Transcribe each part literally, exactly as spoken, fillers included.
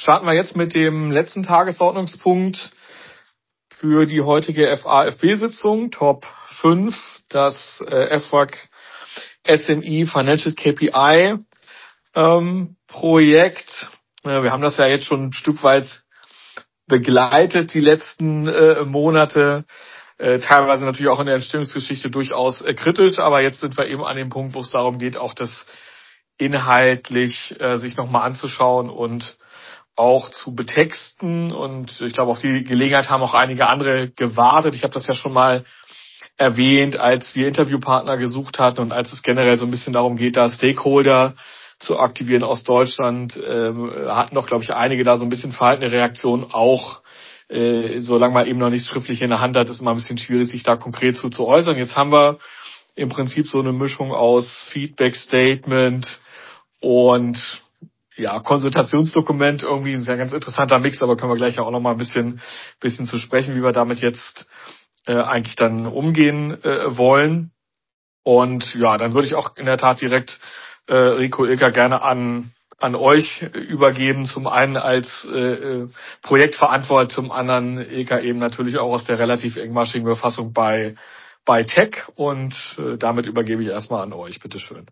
starten wir jetzt mit dem letzten Tagesordnungspunkt für die heutige F A F B-Sitzung, Top fünf, das äh, F R A G S M E Financial K P I ähm, Projekt. Ja, wir haben das ja jetzt schon ein Stück weit begleitet, die letzten äh, Monate, äh, teilweise natürlich auch in der Entstehungsgeschichte durchaus äh, kritisch, aber jetzt sind wir eben an dem Punkt, wo es darum geht, auch das inhaltlich äh, sich nochmal anzuschauen und auch zu betexten. Und ich glaube, auf die Gelegenheit haben auch einige andere gewartet. Ich habe das ja schon mal erwähnt, als wir Interviewpartner gesucht hatten und als es generell so ein bisschen darum geht, da Stakeholder zu aktivieren aus Deutschland, ähm, hatten doch, glaube ich, einige da so ein bisschen verhaltene Reaktionen auch. Äh, solange man eben noch nichts schriftlich in der Hand hat, ist immer ein bisschen schwierig, sich da konkret zu, zu äußern. Jetzt haben wir im Prinzip so eine Mischung aus Feedback, Statement und ja, Konsultationsdokument. Irgendwie ist ja ein ganz interessanter Mix, aber können wir gleich auch noch mal ein bisschen, bisschen zu sprechen, wie wir damit jetzt äh, eigentlich dann umgehen äh, wollen. Und ja, dann würde ich auch in der Tat direkt äh, Rico, Ilka gerne an an euch übergeben. Zum einen als äh, Projektverantwortler, zum anderen Ilka eben natürlich auch aus der relativ engmaschigen Befassung bei bei Tech. Und äh, damit übergebe ich erstmal an euch. Bitteschön.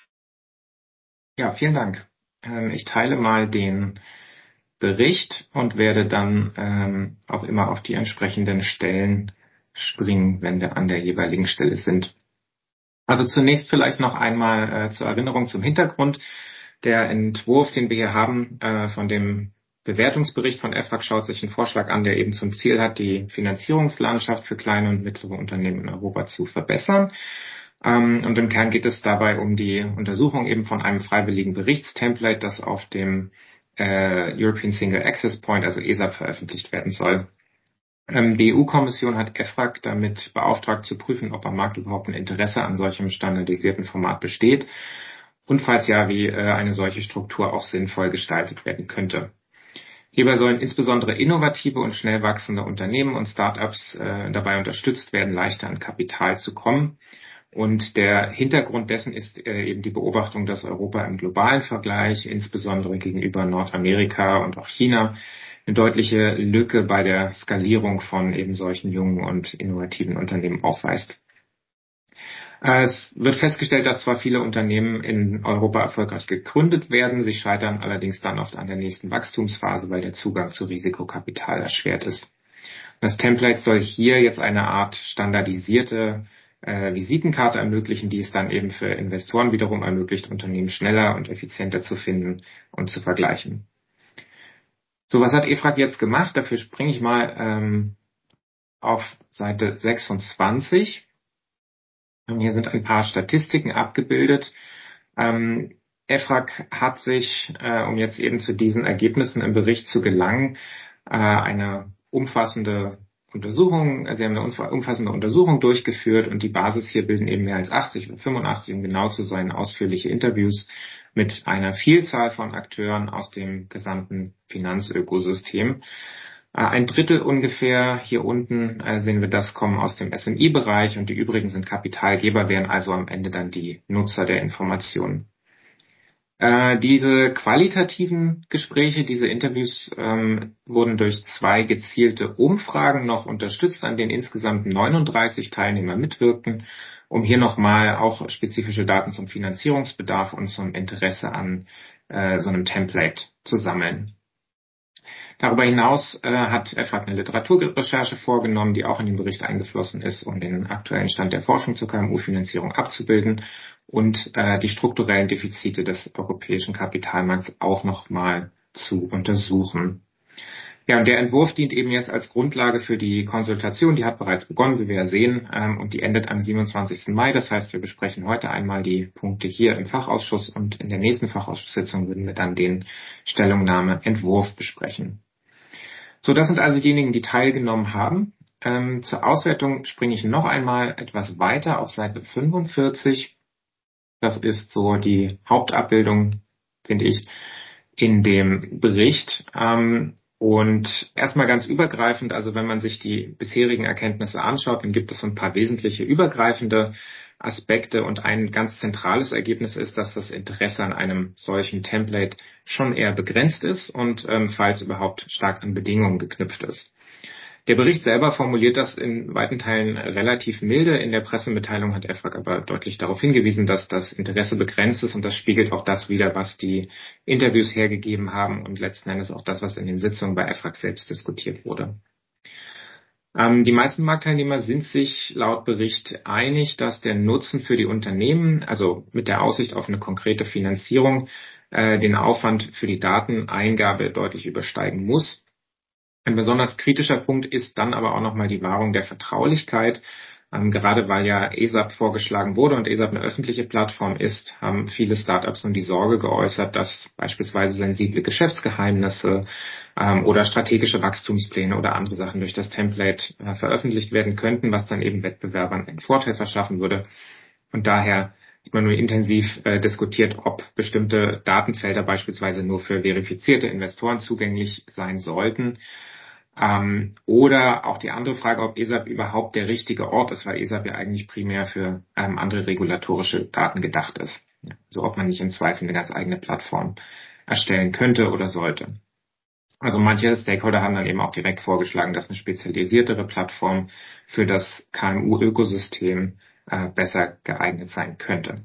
Ja, vielen Dank. Ähm, ich teile mal den Bericht und werde dann ähm, auch immer auf die entsprechenden Stellen springen, wenn wir an der jeweiligen Stelle sind. Also zunächst vielleicht noch einmal äh, zur Erinnerung zum Hintergrund. Der Entwurf, den wir hier haben, äh, von dem Bewertungsbericht von F R A G schaut sich einen Vorschlag an, der eben zum Ziel hat, die Finanzierungslandschaft für kleine und mittlere Unternehmen in Europa zu verbessern. Ähm, und im Kern geht es dabei um die Untersuchung eben von einem freiwilligen Berichtstemplate, das auf dem äh, European Single Access Point, also E S A P, veröffentlicht werden soll. Ähm, die E U-Kommission hat F R A G damit beauftragt zu prüfen, ob am Markt überhaupt ein Interesse an solchem standardisierten Format besteht und falls ja, wie äh, eine solche Struktur auch sinnvoll gestaltet werden könnte. Hierbei sollen insbesondere innovative und schnell wachsende Unternehmen und Startups äh, dabei unterstützt werden, leichter an Kapital zu kommen. Und der Hintergrund dessen ist äh, eben die Beobachtung, dass Europa im globalen Vergleich, insbesondere gegenüber Nordamerika und auch China, eine deutliche Lücke bei der Skalierung von eben solchen jungen und innovativen Unternehmen aufweist. Es wird festgestellt, dass zwar viele Unternehmen in Europa erfolgreich gegründet werden, sie scheitern allerdings dann oft an der nächsten Wachstumsphase, weil der Zugang zu Risikokapital erschwert ist. Das Template soll hier jetzt eine Art standardisierte äh, Visitenkarte ermöglichen, die es dann eben für Investoren wiederum ermöglicht, Unternehmen schneller und effizienter zu finden und zu vergleichen. So, was hat E F R A G jetzt gemacht? Dafür springe ich mal ähm, auf Seite sechsundzwanzig. Hier sind ein paar Statistiken abgebildet. Ähm, E F R A G hat sich, äh, um jetzt eben zu diesen Ergebnissen im Bericht zu gelangen, äh, eine umfassende Untersuchung, sie haben eine umfassende Untersuchung durchgeführt und die Basis hier bilden eben mehr als achtzig oder fünfundachtzig, um genau zu sein, ausführliche Interviews mit einer Vielzahl von Akteuren aus dem gesamten Finanzökosystem. Ein Drittel ungefähr hier unten äh, sehen wir, das kommen aus dem S M I-Bereich und die übrigen sind Kapitalgeber, wären also am Ende dann die Nutzer der Informationen. Äh, diese qualitativen Gespräche, diese Interviews ähm, wurden durch zwei gezielte Umfragen noch unterstützt, an denen insgesamt neununddreißig Teilnehmer mitwirkten, um hier nochmal auch spezifische Daten zum Finanzierungsbedarf und zum Interesse an äh, so einem Template zu sammeln. Darüber hinaus äh, hat F R A G eine Literaturrecherche vorgenommen, die auch in den Bericht eingeflossen ist, um den aktuellen Stand der Forschung zur K M U-Finanzierung abzubilden und äh, die strukturellen Defizite des europäischen Kapitalmarkts auch nochmal zu untersuchen. Ja, und der Entwurf dient eben jetzt als Grundlage für die Konsultation. Die hat bereits begonnen, wie wir ja sehen, ähm, und die endet am siebenundzwanzigsten Mai. Das heißt, wir besprechen heute einmal die Punkte hier im Fachausschuss und in der nächsten Fachausschusssitzung würden wir dann den Stellungnahmeentwurf besprechen. So, das sind also diejenigen, die teilgenommen haben. Ähm, zur Auswertung springe ich noch einmal etwas weiter auf Seite fünfundvierzig. Das ist so die Hauptabbildung, finde ich, in dem Bericht. Ähm, und erstmal ganz übergreifend, also wenn man sich die bisherigen Erkenntnisse anschaut, dann gibt es so ein paar wesentliche übergreifende Aspekte und ein ganz zentrales Ergebnis ist, dass das Interesse an einem solchen Template schon eher begrenzt ist und ähm, falls überhaupt stark an Bedingungen geknüpft ist. Der Bericht selber formuliert das in weiten Teilen relativ milde. In der Pressemitteilung hat E F R A G aber deutlich darauf hingewiesen, dass das Interesse begrenzt ist und das spiegelt auch das wider, was die Interviews hergegeben haben und letzten Endes auch das, was in den Sitzungen bei E F R A G selbst diskutiert wurde. Ähm, die meisten Marktteilnehmer sind sich laut Bericht einig, dass der Nutzen für die Unternehmen, also mit der Aussicht auf eine konkrete Finanzierung, äh, den Aufwand für die Dateneingabe deutlich übersteigen muss. Ein besonders kritischer Punkt ist dann aber auch nochmal die Wahrung der Vertraulichkeit. Ähm, gerade weil ja E S A P vorgeschlagen wurde und E S A P eine öffentliche Plattform ist, haben viele Startups nun die Sorge geäußert, dass beispielsweise sensible Geschäftsgeheimnisse ähm, oder strategische Wachstumspläne oder andere Sachen durch das Template äh, veröffentlicht werden könnten, was dann eben Wettbewerbern einen Vorteil verschaffen würde. Und daher hat man nur intensiv äh, diskutiert, ob bestimmte Datenfelder beispielsweise nur für verifizierte Investoren zugänglich sein sollten. Ähm, oder auch die andere Frage, ob E S A P überhaupt der richtige Ort ist, weil E S A P ja eigentlich primär für ähm, andere regulatorische Daten gedacht ist. Ja, also ob man nicht im Zweifel eine ganz eigene Plattform erstellen könnte oder sollte. Also manche Stakeholder haben dann eben auch direkt vorgeschlagen, dass eine spezialisiertere Plattform für das K M U-Ökosystem äh, besser geeignet sein könnte.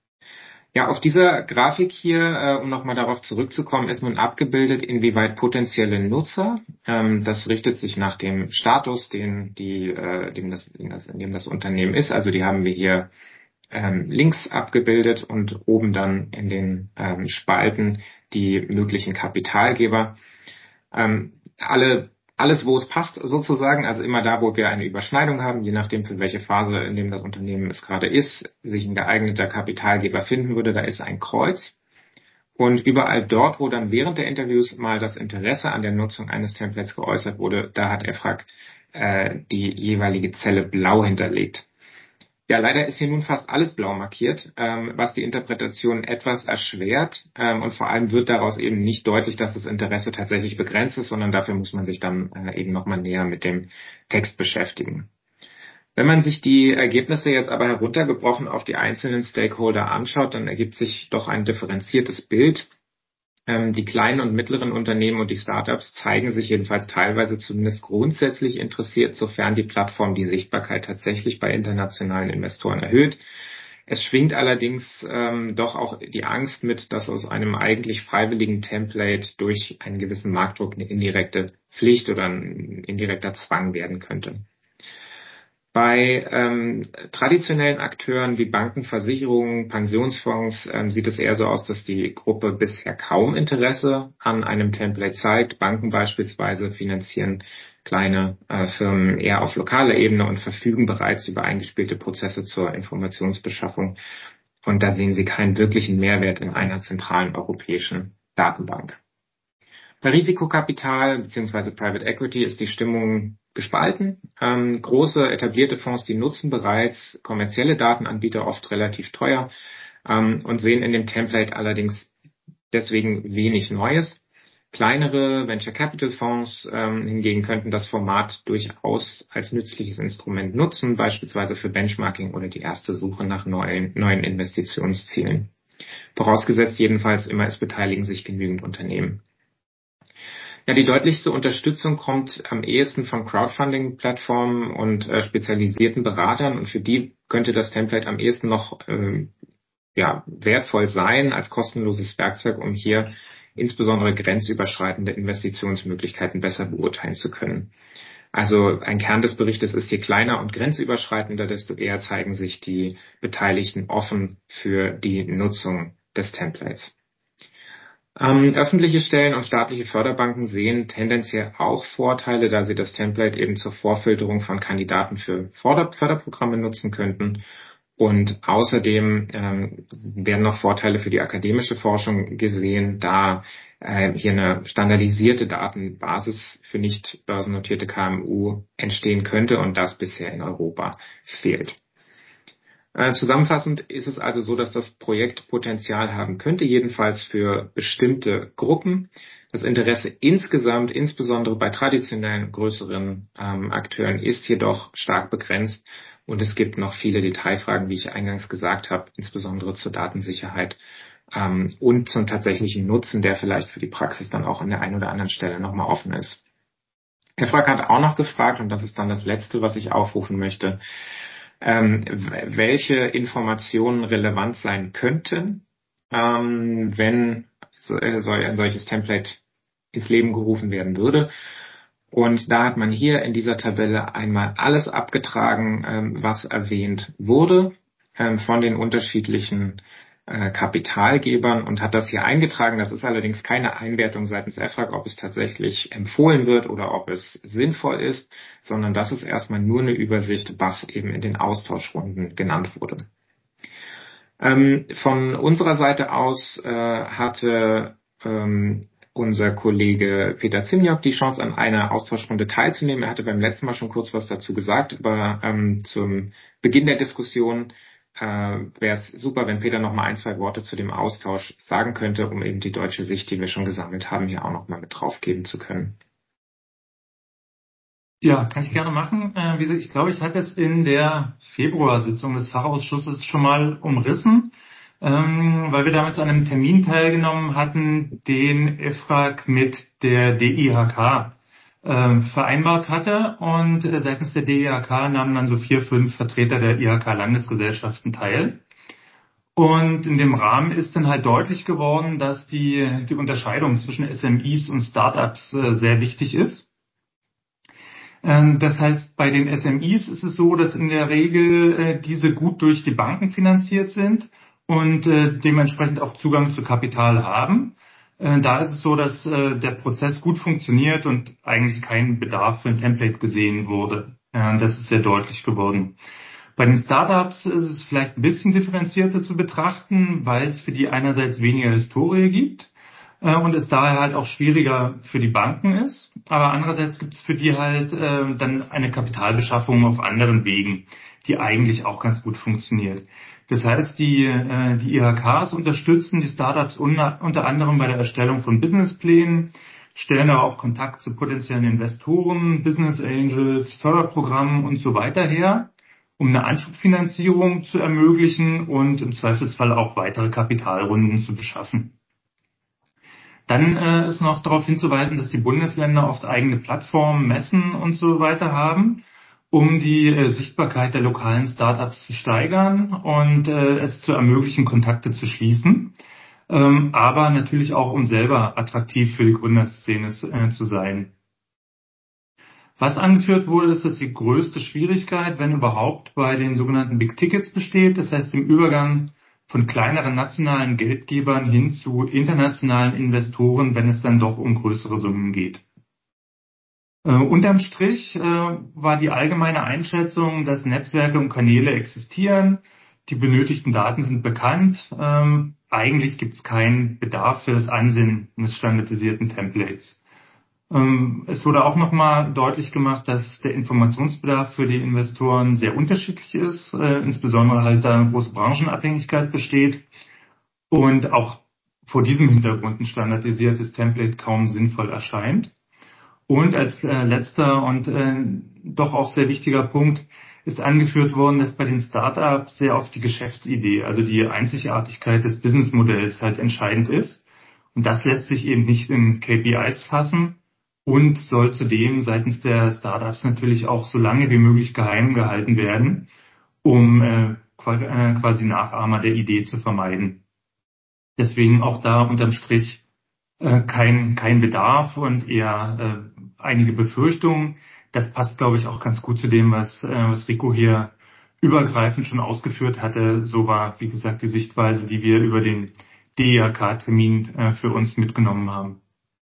Ja, auf dieser Grafik hier, äh, um nochmal darauf zurückzukommen, ist nun abgebildet, inwieweit potenzielle Nutzer, ähm, das richtet sich nach dem Status, den, die, äh, dem das, in, das, in dem das Unternehmen ist. Also die haben wir hier ähm, links abgebildet und oben dann in den ähm, Spalten die möglichen Kapitalgeber. Ähm, alle Alles, wo es passt sozusagen, also immer da, wo wir eine Überschneidung haben, je nachdem, für welche Phase, in dem das Unternehmen es gerade ist, sich ein geeigneter Kapitalgeber finden würde, da ist ein Kreuz. Und überall dort, wo dann während der Interviews mal das Interesse an der Nutzung eines Templates geäußert wurde, da hat E F R A G äh, die jeweilige Zelle blau hinterlegt. Ja, leider ist hier nun fast alles blau markiert, ähm, was die Interpretation etwas erschwert ähm, und vor allem wird daraus eben nicht deutlich, dass das Interesse tatsächlich begrenzt ist, sondern dafür muss man sich dann äh, eben nochmal näher mit dem Text beschäftigen. Wenn man sich die Ergebnisse jetzt aber heruntergebrochen auf die einzelnen Stakeholder anschaut, dann ergibt sich doch ein differenziertes Bild. Die kleinen und mittleren Unternehmen und die Startups zeigen sich jedenfalls teilweise zumindest grundsätzlich interessiert, sofern die Plattform die Sichtbarkeit tatsächlich bei internationalen Investoren erhöht. Es schwingt allerdings ähm, doch auch die Angst mit, dass aus einem eigentlich freiwilligen Template durch einen gewissen Marktdruck eine indirekte Pflicht oder ein indirekter Zwang werden könnte. Bei ähm, traditionellen Akteuren wie Banken, Versicherungen, Pensionsfonds ähm, sieht es eher so aus, dass die Gruppe bisher kaum Interesse an einem Template zeigt. Banken beispielsweise finanzieren kleine äh, Firmen eher auf lokaler Ebene und verfügen bereits über eingespielte Prozesse zur Informationsbeschaffung. Und da sehen sie keinen wirklichen Mehrwert in einer zentralen europäischen Datenbank. Bei Risikokapital bzw. Private Equity ist die Stimmung gespalten. Ähm, große etablierte Fonds, die nutzen bereits kommerzielle Datenanbieter oft relativ teuer ähm, und sehen in dem Template allerdings deswegen wenig Neues. Kleinere Venture Capital Fonds ähm, hingegen könnten das Format durchaus als nützliches Instrument nutzen, beispielsweise für Benchmarking oder die erste Suche nach neuen, neuen Investitionszielen. Vorausgesetzt jedenfalls immer, es beteiligen sich genügend Unternehmen. Ja, die deutlichste Unterstützung kommt am ehesten von Crowdfunding-Plattformen und äh, spezialisierten Beratern und für die könnte das Template am ehesten noch äh, ja, wertvoll sein als kostenloses Werkzeug, um hier insbesondere grenzüberschreitende Investitionsmöglichkeiten besser beurteilen zu können. Also ein Kern des Berichtes ist, je kleiner und grenzüberschreitender, desto eher zeigen sich die Beteiligten offen für die Nutzung des Templates. Ähm, öffentliche Stellen und staatliche Förderbanken sehen tendenziell auch Vorteile, da sie das Template eben zur Vorfilterung von Kandidaten für Förder- Förderprogramme nutzen könnten. Und außerdem ähm, werden noch Vorteile für die akademische Forschung gesehen, da äh, hier eine standardisierte Datenbasis für nicht börsennotierte K M U entstehen könnte und das bisher in Europa fehlt. Äh, zusammenfassend ist es also so, dass das Projekt Potenzial haben könnte, jedenfalls für bestimmte Gruppen. Das Interesse insgesamt, insbesondere bei traditionellen größeren ähm, Akteuren, ist jedoch stark begrenzt Und es gibt noch viele Detailfragen, wie ich eingangs gesagt habe, insbesondere zur Datensicherheit ähm, und zum tatsächlichen Nutzen, der vielleicht für die Praxis dann auch an der einen oder anderen Stelle nochmal offen ist. Herr Frack hat auch noch gefragt, und das ist dann das Letzte, was ich aufrufen möchte, ähm, welche Informationen relevant sein könnten, ähm, wenn so, äh, so ein solches Template ins Leben gerufen werden würde. Und da hat man hier in dieser Tabelle einmal alles abgetragen, ähm, was erwähnt wurde ähm, von den unterschiedlichen äh, Kapitalgebern und hat das hier eingetragen. Das ist allerdings keine Einwertung seitens E F R A G, ob es tatsächlich empfohlen wird oder ob es sinnvoll ist, sondern das ist erstmal nur eine Übersicht, was eben in den Austauschrunden genannt wurde. Ähm, von unserer Seite aus äh, hatte ähm, unser Kollege Peter Zimniok die Chance, an einer Austauschrunde teilzunehmen. Er hatte beim letzten Mal schon kurz was dazu gesagt, aber ähm, zum Beginn der Diskussion äh, wäre es super, wenn Peter noch mal ein, zwei Worte zu dem Austausch sagen könnte, um eben die deutsche Sicht, die wir schon gesammelt haben, hier auch noch mal mit draufgeben zu können. Ja, kann ich gerne machen. Äh, wie gesagt, ich glaube, ich hatte es in der Februarsitzung des Fachausschusses schon mal umrissen, ähm, weil wir damals an einem Termin teilgenommen hatten, den E F R A G mit der D I H K äh, vereinbart hatte. Und äh, seitens der D I H K nahmen dann so vier, fünf Vertreter der I H K-Landesgesellschaften teil. Und in dem Rahmen ist dann halt deutlich geworden, dass die, die Unterscheidung zwischen S M Is und Startups äh, sehr wichtig ist. Das heißt, bei den S M Is ist es so, dass in der Regel äh, diese gut durch die Banken finanziert sind und äh, dementsprechend auch Zugang zu Kapital haben. Äh, da ist es so, dass äh, der Prozess gut funktioniert und eigentlich kein Bedarf für ein Template gesehen wurde. Äh, das ist sehr deutlich geworden. Bei den Startups ist es vielleicht ein bisschen differenzierter zu betrachten, weil es für die einerseits weniger Historie gibt und es daher halt auch schwieriger für die Banken ist. Aber andererseits gibt es für die halt äh, dann eine Kapitalbeschaffung auf anderen Wegen, die eigentlich auch ganz gut funktioniert. Das heißt, die, äh, die I H Ks unterstützen die Startups unter, unter anderem bei der Erstellung von Businessplänen, stellen aber auch Kontakt zu potenziellen Investoren, Business Angels, Förderprogrammen und so weiter her, um eine Anschubfinanzierung zu ermöglichen und im Zweifelsfall auch weitere Kapitalrunden zu beschaffen. Dann äh, ist noch darauf hinzuweisen, dass die Bundesländer oft eigene Plattformen, Messen und so weiter haben, um die äh, Sichtbarkeit der lokalen Startups zu steigern und äh, es zu ermöglichen, Kontakte zu schließen, ähm, aber natürlich auch, um selber attraktiv für die Gründerszene äh, zu sein. Was angeführt wurde, ist, dass die größte Schwierigkeit, wenn überhaupt, bei den sogenannten Big Tickets besteht, das heißt im Übergang von kleineren nationalen Geldgebern hin zu internationalen Investoren, wenn es dann doch um größere Summen geht. Äh, unterm Strich äh, war die allgemeine Einschätzung, dass Netzwerke und Kanäle existieren, die benötigten Daten sind bekannt, ähm, eigentlich gibt es keinen Bedarf für das Ansehen eines standardisierten Templates. Ähm, es wurde auch nochmal deutlich gemacht, dass der Informationsbedarf für die Investoren sehr unterschiedlich ist, äh, insbesondere halt da eine große Branchenabhängigkeit besteht und auch vor diesem Hintergrund ein standardisiertes Template kaum sinnvoll erscheint. Und als äh, letzter und äh, doch auch sehr wichtiger Punkt ist angeführt worden, dass bei den Startups sehr oft die Geschäftsidee, also die Einzigartigkeit des Businessmodells halt entscheidend ist. Und das lässt sich eben nicht in K P Is fassen und soll zudem seitens der Startups natürlich auch so lange wie möglich geheim gehalten werden, um äh, quasi Nachahmer der Idee zu vermeiden. Deswegen auch da unterm Strich äh, kein, kein Bedarf und eher äh, einige Befürchtungen. Das passt, glaube ich, auch ganz gut zu dem, was, äh, was Rico hier übergreifend schon ausgeführt hatte. So war, wie gesagt, die Sichtweise, die wir über den D I H K-Termin äh, für uns mitgenommen haben.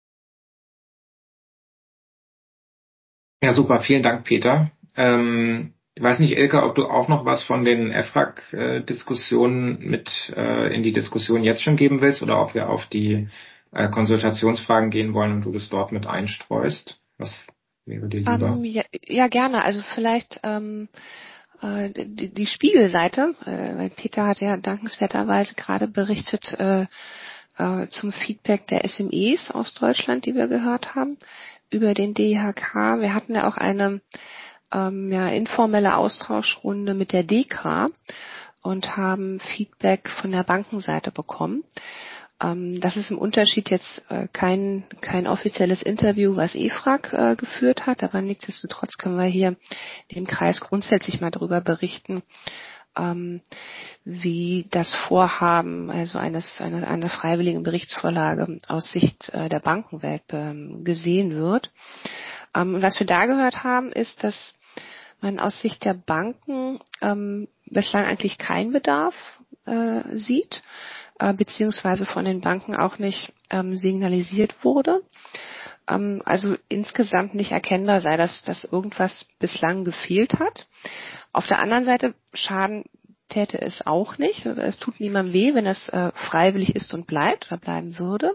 Ja, super. Vielen Dank, Peter. Ähm, ich weiß nicht, Elke, ob du auch noch was von den E F R A G-Diskussionen mit äh, in die Diskussion jetzt schon geben willst oder ob wir auf die äh, Konsultationsfragen gehen wollen und du das dort mit einstreust. Was wäre dir lieber? Um, ja, ja, gerne. Also vielleicht ähm, äh, die, die Spiegelseite, äh, weil Peter hat ja dankenswerterweise gerade berichtet äh, äh, zum Feedback der S M Es aus Deutschland, die wir gehört haben, über den D I H K. Wir hatten ja auch eine ähm, ja, informelle Austauschrunde mit der D K und haben Feedback von der Bankenseite bekommen. Ähm, das ist im Unterschied jetzt äh, kein kein offizielles Interview, was E F R A G äh, geführt hat, aber nichtsdestotrotz können wir hier im Kreis grundsätzlich mal darüber berichten, ähm, wie das Vorhaben, also eines einer, einer freiwilligen Berichtsvorlage aus Sicht äh, der Bankenwelt ähm, gesehen wird. Ähm, was wir da gehört haben, ist, dass man aus Sicht der Banken ähm, bislang eigentlich keinen Bedarf äh, sieht, äh, beziehungsweise von den Banken auch nicht ähm, signalisiert wurde. Ähm, also insgesamt nicht erkennbar sei, dass, dass irgendwas bislang gefehlt hat. Auf der anderen Seite, Schaden täte es auch nicht. Es tut niemandem weh, wenn es äh, freiwillig ist und bleibt oder bleiben würde.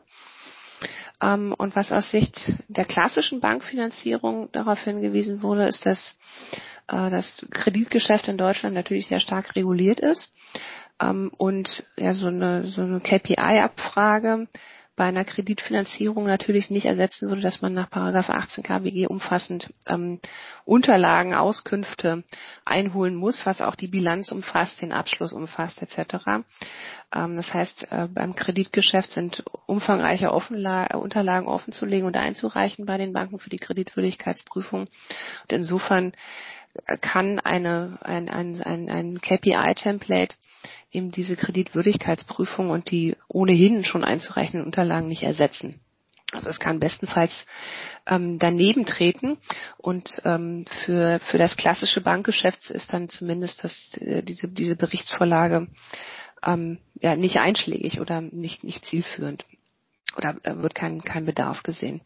Ähm, und was aus Sicht der klassischen Bankfinanzierung darauf hingewiesen wurde, ist, dass äh, das Kreditgeschäft in Deutschland natürlich sehr stark reguliert ist. Ähm, und ja, so eine, so eine K P I-Abfrage bei einer Kreditfinanzierung natürlich nicht ersetzen würde, dass man nach Paragraph achtzehn K W G umfassend ähm, Unterlagen, Auskünfte einholen muss, was auch die Bilanz umfasst, den Abschluss umfasst et cetera. Ähm, das heißt, äh, beim Kreditgeschäft sind umfangreiche Offenla- Unterlagen offenzulegen und einzureichen bei den Banken für die Kreditwürdigkeitsprüfung. Und insofern kann eine, ein, ein, ein, ein K P I-Template eben diese Kreditwürdigkeitsprüfung und die ohnehin schon einzureichenden Unterlagen nicht ersetzen. Also es kann bestenfalls ähm, daneben treten und ähm, für für das klassische Bankgeschäft ist dann zumindest das, äh, diese diese Berichtsvorlage ähm, ja nicht einschlägig oder nicht nicht zielführend oder äh, wird kein kein Bedarf gesehen.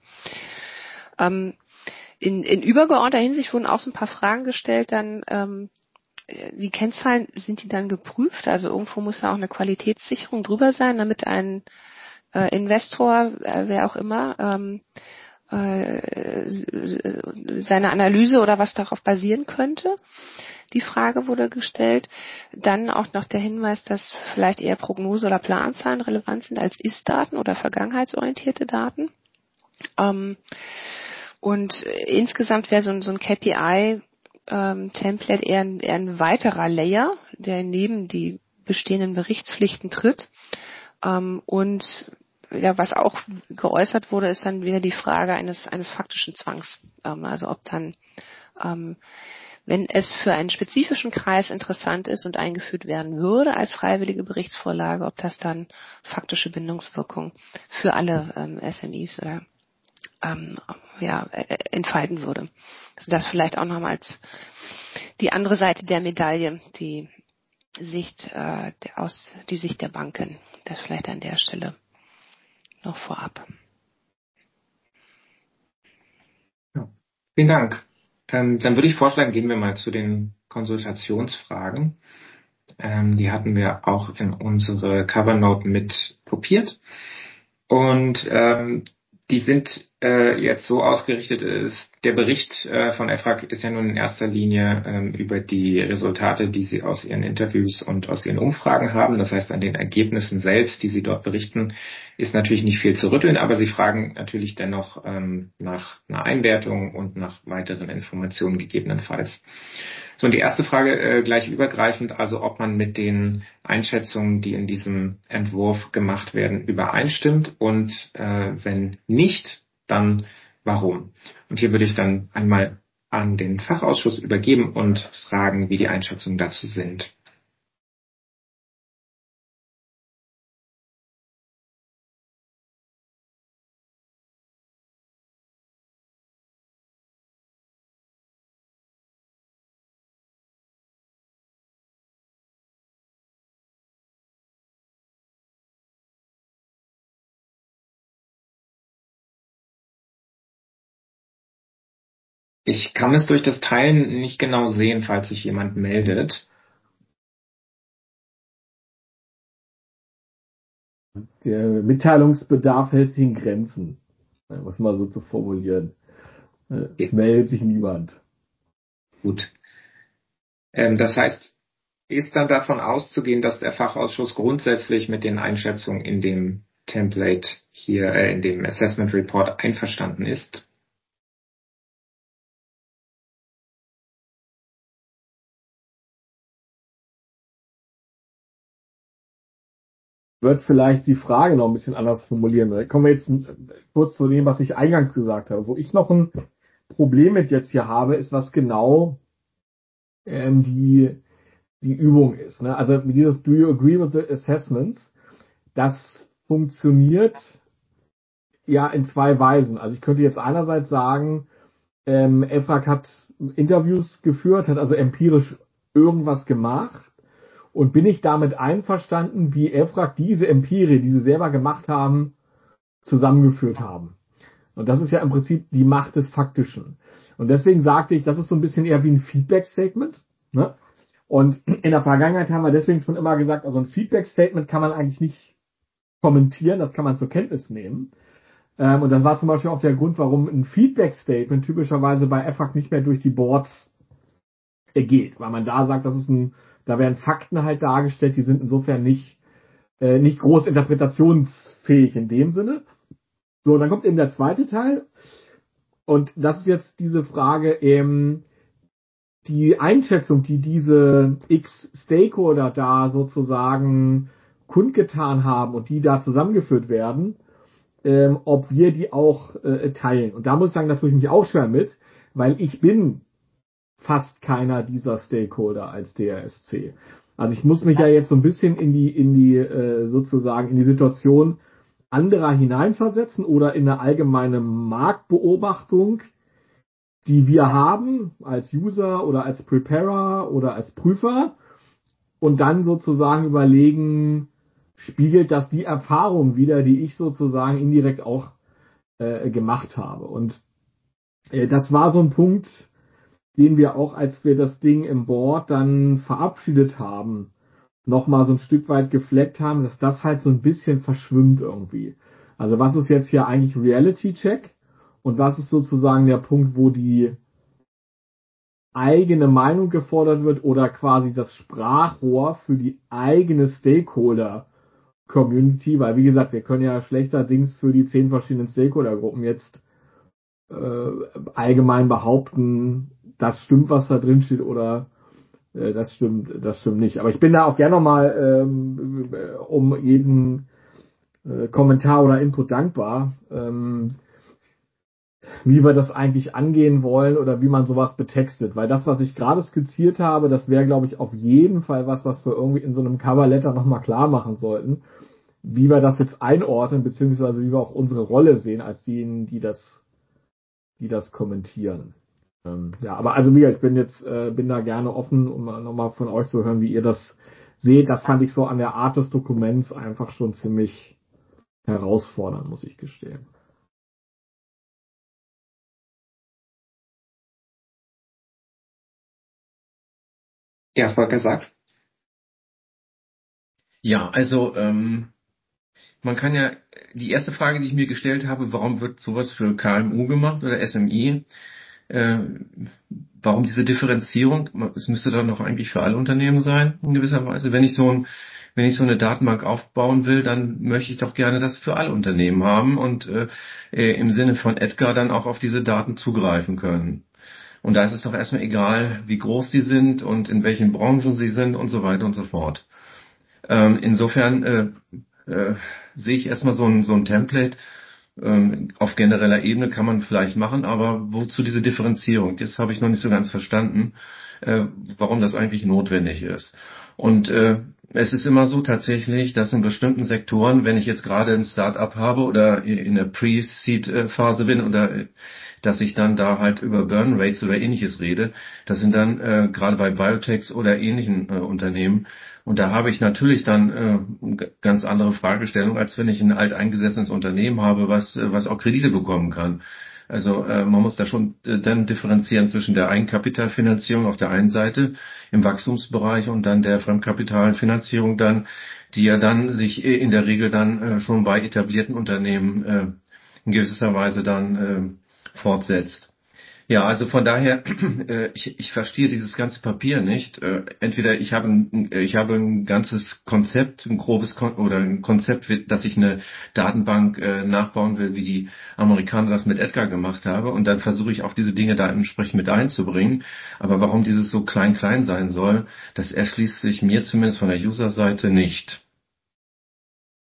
Ähm, in, in übergeordneter Hinsicht wurden auch so ein paar Fragen gestellt, dann ähm, die Kennzahlen, sind die dann geprüft? Also irgendwo muss ja auch eine Qualitätssicherung drüber sein, damit ein äh, Investor, äh, wer auch immer, ähm, äh, seine Analyse oder was darauf basieren könnte. Die Frage wurde gestellt. Dann auch noch der Hinweis, dass vielleicht eher Prognose- oder Planzahlen relevant sind als Ist-Daten oder vergangenheitsorientierte Daten. Ähm, und insgesamt wäre so ein, so ein K P I Ähm, Template eher ein, eher ein weiterer Layer, der neben die bestehenden Berichtspflichten tritt. Ähm, und ja, was auch geäußert wurde, ist dann wieder die Frage eines eines faktischen Zwangs. Ähm, also ob dann, ähm, wenn es für einen spezifischen Kreis interessant ist und eingeführt werden würde als freiwillige Berichtsvorlage, ob das dann faktische Bindungswirkung für alle ähm, S M Es oder ähm, ja, entfalten würde. Also das vielleicht auch nochmal als die andere Seite der Medaille, die Sicht äh, der, aus die Sicht der Banken. Das vielleicht an der Stelle noch vorab. Ja, vielen Dank. Ähm, dann würde ich vorschlagen, gehen wir mal zu den Konsultationsfragen. Ähm, die hatten wir auch in unsere Covernote mit kopiert. Und ähm, die sind äh, jetzt so ausgerichtet, ist, der Bericht äh, von E F R A G ist ja nun in erster Linie ähm, über die Resultate, die sie aus ihren Interviews und aus ihren Umfragen haben. Das heißt, an den Ergebnissen selbst, die sie dort berichten, ist natürlich nicht viel zu rütteln, aber sie fragen natürlich dennoch ähm, nach einer Einwertung und nach weiteren Informationen gegebenenfalls. So, und die erste Frage äh, gleich übergreifend, also ob man mit den Einschätzungen, die in diesem Entwurf gemacht werden, übereinstimmt und äh, wenn nicht, dann warum? Und hier würde ich dann einmal an den Fachausschuss übergeben und fragen, wie die Einschätzungen dazu sind. Ich kann es durch das Teilen nicht genau sehen, falls sich jemand meldet. Der Mitteilungsbedarf hält sich in Grenzen, um es mal so zu formulieren. Es meldet sich niemand. Gut. Ähm, das heißt, ist dann davon auszugehen, dass der Fachausschuss grundsätzlich mit den Einschätzungen in dem Template hier, äh, in dem Assessment Report einverstanden ist? würde vielleicht die Frage noch ein bisschen anders formulieren. Da kommen wir jetzt kurz zu dem, was ich eingangs gesagt habe. Wo ich noch ein Problem mit jetzt hier habe, ist, was genau ähm, die, die Übung ist. Ne? Also dieses Do you agree with the assessments, das funktioniert ja in zwei Weisen. Also ich könnte jetzt einerseits sagen, ähm, E F R A G hat Interviews geführt, hat also empirisch irgendwas gemacht. Und bin ich damit einverstanden, wie E F R A G diese Empirie, die sie selber gemacht haben, zusammengeführt haben? Und das ist ja im Prinzip die Macht des Faktischen. Und deswegen sagte ich, das ist so ein bisschen eher wie ein Feedback-Statement. Ne? Und in der Vergangenheit haben wir deswegen schon immer gesagt, also ein Feedback-Statement kann man eigentlich nicht kommentieren, das kann man zur Kenntnis nehmen. Ähm, und das war zum Beispiel auch der Grund, warum ein Feedback-Statement typischerweise bei E F R A G nicht mehr durch die Boards geht, weil man da sagt, das ist ein, da werden Fakten halt dargestellt, die sind insofern nicht äh, nicht groß interpretationsfähig in dem Sinne. So, dann kommt eben der zweite Teil und das ist jetzt diese Frage, ähm, die Einschätzung, die diese X Stakeholder da sozusagen kundgetan haben und die da zusammengeführt werden, ähm, ob wir die auch äh, teilen. Und da muss ich sagen, da tue ich mich auch schwer mit, weil ich bin fast keiner dieser Stakeholder als D R S C. Also ich muss mich ja jetzt so ein bisschen in die, in die, äh, sozusagen in die Situation anderer hineinversetzen oder in eine allgemeine Marktbeobachtung, die wir haben als User oder als Preparer oder als Prüfer und dann sozusagen überlegen, spiegelt das die Erfahrung wider, die ich sozusagen indirekt auch äh, gemacht habe. Und äh, das war so ein Punkt, den wir auch, als wir das Ding im Board dann verabschiedet haben, nochmal so ein Stück weit gefleckt haben, dass das halt so ein bisschen verschwimmt irgendwie. Also was ist jetzt hier eigentlich Reality Check und was ist sozusagen der Punkt, wo die eigene Meinung gefordert wird oder quasi das Sprachrohr für die eigene Stakeholder Community, weil wie gesagt, wir können ja schlechterdings für die zehn verschiedenen Stakeholder-Gruppen jetzt äh, allgemein behaupten, das stimmt, was da drin steht, oder äh, das stimmt, das stimmt nicht. Aber ich bin da auch gerne nochmal ähm, um jeden äh, Kommentar oder Input dankbar, ähm, wie wir das eigentlich angehen wollen oder wie man sowas betextet. Weil das, was ich gerade skizziert habe, das wäre, glaube ich, auf jeden Fall was, was wir irgendwie in so einem Coverletter nochmal klar machen sollten, wie wir das jetzt einordnen, beziehungsweise wie wir auch unsere Rolle sehen als diejenigen, die das die das kommentieren. Ähm, ja, aber also wie gesagt, ich bin jetzt äh, bin da gerne offen, um nochmal von euch zu hören, wie ihr das seht. Das fand ich so an der Art des Dokuments einfach schon ziemlich herausfordernd, muss ich gestehen. Ja, Volker sagt. Ja, also ähm, man kann ja, die erste Frage, die ich mir gestellt habe, warum wird sowas für K M U gemacht oder S M I? Äh, warum diese Differenzierung? Es müsste dann doch eigentlich für alle Unternehmen sein, in gewisser Weise. Wenn ich so ein, wenn ich so eine Datenbank aufbauen will, dann möchte ich doch gerne das für alle Unternehmen haben und äh, im Sinne von Edgar dann auch auf diese Daten zugreifen können. Und da ist es doch erstmal egal, wie groß die sind und in welchen Branchen sie sind und so weiter und so fort. Ähm, insofern äh, äh, sehe ich erstmal so ein, so ein Template. Ähm, auf genereller Ebene kann man vielleicht machen, aber wozu diese Differenzierung? Das habe ich noch nicht so ganz verstanden, äh, warum das eigentlich notwendig ist. Und äh, es ist immer so tatsächlich, dass in bestimmten Sektoren, wenn ich jetzt gerade ein Start-up habe oder in der Pre-Seed-Phase bin oder äh, dass ich dann da halt über Burn Rates oder ähnliches rede, das sind dann äh, gerade bei Biotechs oder ähnlichen äh, Unternehmen. Und da habe ich natürlich dann äh, ganz andere Fragestellungen, als wenn ich ein alteingesessenes Unternehmen habe, was äh, was auch Kredite bekommen kann. Also äh, man muss da schon äh, dann differenzieren zwischen der Eigenkapitalfinanzierung auf der einen Seite im Wachstumsbereich und dann der Fremdkapitalfinanzierung dann, die ja dann sich äh, in der Regel dann äh, schon bei etablierten Unternehmen äh, in gewisser Weise dann äh, fortsetzt. Ja, also von daher, äh, ich, ich verstehe dieses ganze Papier nicht. Äh, entweder ich habe ein, ich habe ein ganzes Konzept, ein grobes Kon oder ein Konzept, dass ich eine Datenbank äh, nachbauen will, wie die Amerikaner das mit Edgar gemacht haben, und dann versuche ich auch diese Dinge da entsprechend mit einzubringen. Aber warum dieses so klein klein sein soll, das erschließt sich mir zumindest von der User-Seite nicht.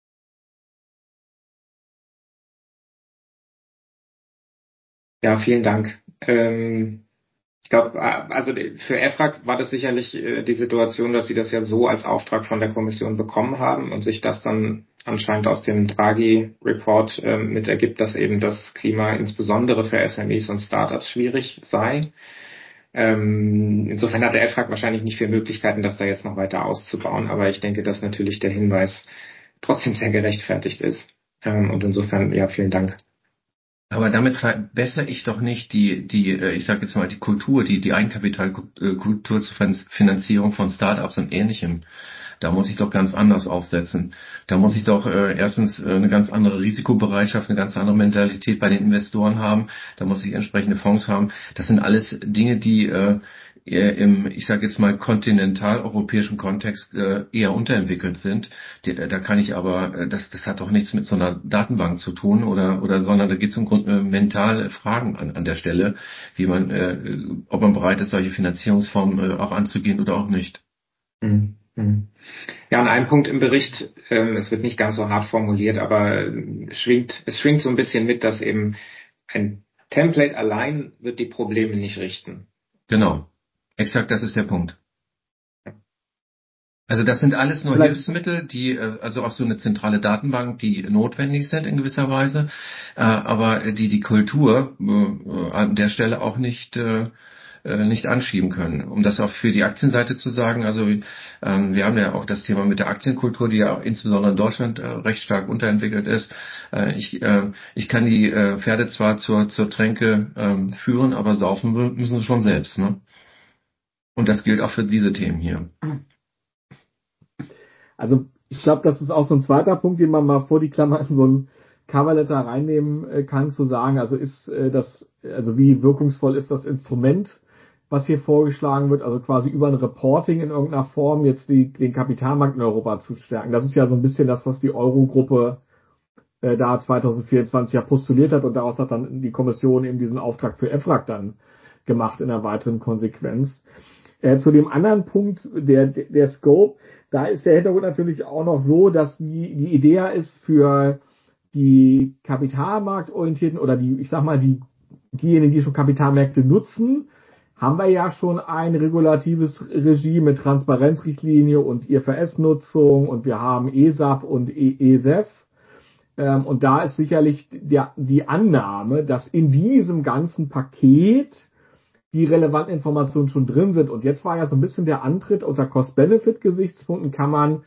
Ja, vielen Dank. Ähm, ich glaube, also für EFRAG war das sicherlich äh, die Situation, dass sie das ja so als Auftrag von der Kommission bekommen haben und sich das dann anscheinend aus dem Draghi-Report äh, mit ergibt, dass eben das Klima insbesondere für S M Es und Startups schwierig sei. Ähm, insofern hat der EFRAG wahrscheinlich nicht viele Möglichkeiten, das da jetzt noch weiter auszubauen, aber ich denke, dass natürlich der Hinweis trotzdem sehr gerechtfertigt ist. Ähm, und insofern, ja, vielen Dank. Aber damit verbessere ich doch nicht die, die, ich sage jetzt mal, die Kultur, die, die Eigenkapitalkultur zur Finanzierung von Startups und Ähnlichem. Da muss ich doch ganz anders aufsetzen. Da muss ich doch äh, erstens äh, eine ganz andere Risikobereitschaft, eine ganz andere Mentalität bei den Investoren haben. Da muss ich entsprechende Fonds haben. Das sind alles Dinge, die äh, im, ich sage jetzt mal, kontinentaleuropäischen Kontext äh, eher unterentwickelt sind. Die, da kann ich aber, äh, das, das hat doch nichts mit so einer Datenbank zu tun, oder, oder, sondern da geht es um Grund, äh, mentale Fragen an, an der Stelle, wie man, äh, ob man bereit ist, solche Finanzierungsformen äh, auch anzugehen oder auch nicht. Mhm. Ja, und ein Punkt im Bericht, ähm, es wird nicht ganz so hart formuliert, aber äh, schwingt, es schwingt so ein bisschen mit, dass eben ein Template allein wird die Probleme nicht richten. Genau. Exakt, das ist der Punkt. Also das sind alles nur Vielleicht- Hilfsmittel, die, äh, also auch so eine zentrale Datenbank, die notwendig sind in gewisser Weise, äh, aber die die Kultur äh, an der Stelle auch nicht äh, äh, nicht anschieben können. Um das auch für die Aktienseite zu sagen, also ähm, wir haben ja auch das Thema mit der Aktienkultur, die ja auch insbesondere in Deutschland äh, recht stark unterentwickelt ist. Äh, ich, äh, ich kann die äh, Pferde zwar zur, zur Tränke äh, führen, aber saufen müssen sie schon selbst, ne? Und das gilt auch für diese Themen hier. Also ich glaube, das ist auch so ein zweiter Punkt, den man mal vor die Klammer in so ein Coverletter reinnehmen äh, kann, zu sagen, also ist äh, das, also wie wirkungsvoll ist das Instrument, was hier vorgeschlagen wird, also quasi über ein Reporting in irgendeiner Form jetzt die, den Kapitalmarkt in Europa zu stärken. Das ist ja so ein bisschen das, was die Eurogruppe äh, da zwanzig vierundzwanzig ja postuliert hat, und daraus hat dann die Kommission eben diesen Auftrag für EFRAG dann gemacht in der weiteren Konsequenz. Äh, zu dem anderen Punkt, der, der Scope, da ist der Hintergrund natürlich auch noch so, dass die, die Idee ist für die kapitalmarktorientierten oder die, ich sag mal, die, diejenigen, die schon Kapitalmärkte nutzen, haben wir ja schon ein regulatives Regime mit Transparenzrichtlinie und I F R S-Nutzung, und wir haben E S A P und E S E F. Ähm, und da ist sicherlich der, die Annahme, dass in diesem ganzen Paket die relevanten Informationen schon drin sind. Und jetzt war ja so ein bisschen der Antritt, unter Cost-Benefit-Gesichtspunkten kann man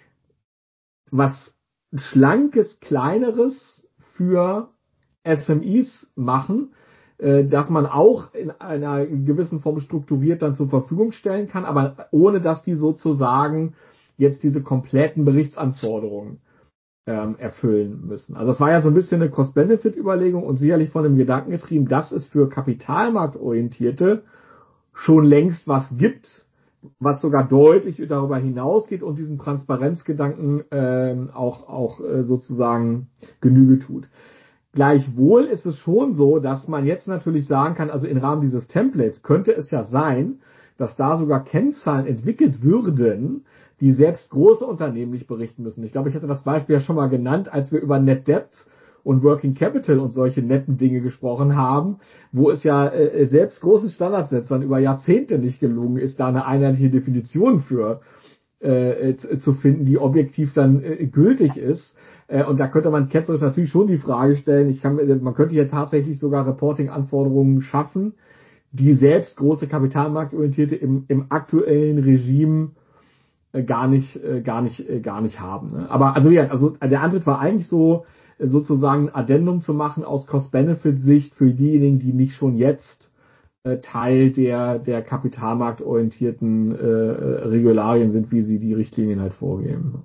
was Schlankes, Kleineres für S M Es machen, äh, dass man auch in einer gewissen Form strukturiert dann zur Verfügung stellen kann, aber ohne dass die sozusagen jetzt diese kompletten Berichtsanforderungen ähm, erfüllen müssen. Also das war ja so ein bisschen eine Cost-Benefit-Überlegung und sicherlich von dem Gedanken getrieben, dass es für Kapitalmarktorientierte schon längst was gibt, was sogar deutlich darüber hinausgeht und diesen Transparenzgedanken ähm, auch, auch äh, sozusagen Genüge tut. Gleichwohl ist es schon so, dass man jetzt natürlich sagen kann, also im Rahmen dieses Templates könnte es ja sein, dass da sogar Kennzahlen entwickelt würden, die selbst große Unternehmen nicht berichten müssen. Ich glaube, ich hatte das Beispiel ja schon mal genannt, als wir über Net Debt und Working Capital und solche netten Dinge gesprochen haben, wo es ja äh, selbst großen Standardsetzern über Jahrzehnte nicht gelungen ist, da eine einheitliche Definition für äh, zu finden, die objektiv dann äh, gültig ist. Äh, und da könnte man ketzerisch natürlich schon die Frage stellen, ich kann, man könnte ja tatsächlich sogar Reporting-Anforderungen schaffen, die selbst große Kapitalmarktorientierte im, im aktuellen Regime äh, gar nicht, äh, gar nicht, äh, gar nicht haben. Ne? Aber also ja, also der Antritt war eigentlich so, äh, sozusagen ein Addendum zu machen aus Cost-Benefit-Sicht für diejenigen, die nicht schon jetzt äh, Teil der, der kapitalmarktorientierten äh, Regularien sind, wie sie die Richtlinien halt vorgeben.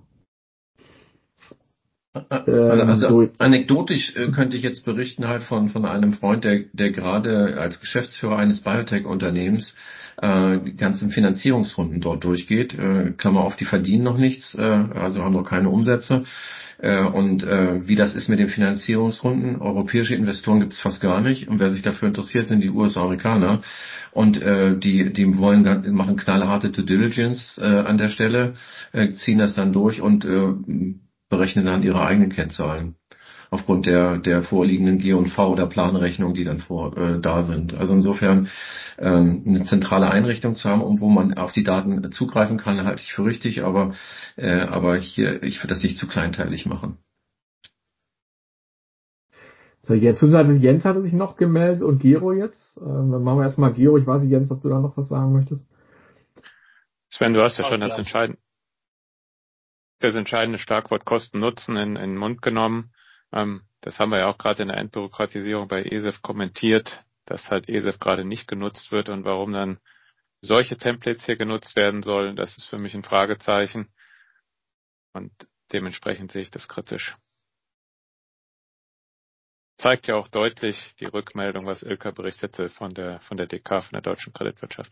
Also, also so jetzt. anekdotisch äh, könnte ich jetzt berichten halt von von einem Freund, der der gerade als Geschäftsführer eines Biotech-Unternehmens äh, die ganzen Finanzierungsrunden dort durchgeht. Äh, Klammer auf, die verdienen noch nichts, äh, also haben noch keine Umsätze. Äh, und äh, wie das ist mit den Finanzierungsrunden, europäische Investoren gibt es fast gar nicht. Und wer sich dafür interessiert, sind die U S-Amerikaner. Und äh, die die wollen machen knallharte Due Diligence äh, an der Stelle, äh, ziehen das dann durch und äh, berechnen dann ihre eigenen Kennzahlen. aufgrund der der vorliegenden G und V oder Planrechnung, die dann vor äh, da sind. Also insofern ähm, eine zentrale Einrichtung zu haben, um wo man auf die Daten zugreifen kann, halte ich für richtig, aber äh, aber hier, ich würde das nicht zu kleinteilig machen. So, jetzt, also Jens hatte sich noch gemeldet und Gero jetzt. Äh, dann machen wir erstmal Gero. Ich weiß nicht, Jens, ob du da noch was sagen möchtest. Sven, du hast ja schon das entscheidende, das entscheidende Schlagwort Kosten-Nutzen in, in den Mund genommen. Ähm, das haben wir ja auch gerade in der Entbürokratisierung bei E S E F kommentiert, dass halt E S E F gerade nicht genutzt wird und warum dann solche Templates hier genutzt werden sollen. Das ist für mich ein Fragezeichen und dementsprechend sehe ich das kritisch. Zeigt ja auch deutlich die Rückmeldung, was Ilka berichtete von der von der D K, von der deutschen Kreditwirtschaft.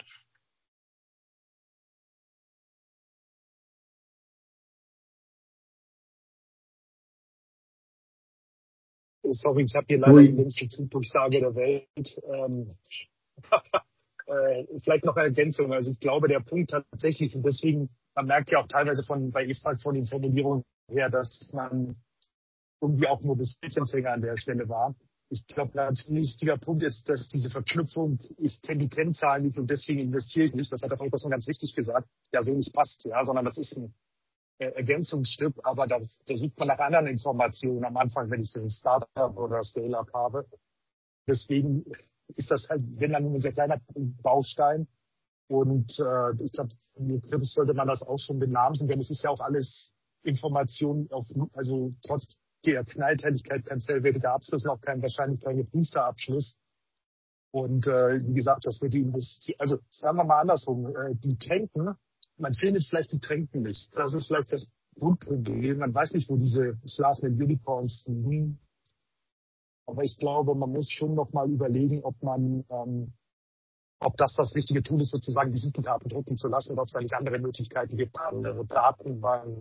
Sorry, ich habe hier leider die längste Zugdurchsage der Welt. Ähm, äh, vielleicht noch eine Ergänzung. Also ich glaube, der Punkt tatsächlich, und deswegen, man merkt ja auch teilweise von bei E F A G von den Formulierungen her, dass man irgendwie auch nur Besitzempfänger an der Stelle war. Ich glaube, ein ganz wichtiger Punkt ist, dass diese Verknüpfung, ich kenne die Kennzahlen nicht und deswegen investiere ich nicht. Das hat der Frank schon ganz richtig gesagt. Ja, so nicht passt, ja, sondern das ist ein äh, Ergänzungsstück, aber da, da sucht man nach anderen Informationen am Anfang, wenn ich so ein Startup oder Scale-Up habe. Deswegen ist das halt, wenn dann nur ein sehr kleiner Baustein. Und äh, ich glaube, kritisch sollte man das auch schon benamsen, denn es ist ja auch alles Information auf, also trotz der Knallteiligkeit kein vollwertiger Abschluss, auch kein, wahrscheinlich kein geprüfter Abschluss. Und äh, wie gesagt, das wird die Investition, also sagen wir mal andersrum, äh, die Tränken, man findet vielleicht die Tränken nicht. Das ist vielleicht das Grundproblem. Man weiß nicht, wo diese schlafenden Unicorns liegen. Aber ich glaube, man muss schon noch mal überlegen, ob man, ähm, ob das das richtige Tool ist, sozusagen Visitenkarten drucken zu lassen, oder ob es da nicht andere Möglichkeiten gibt, andere Datenbanken.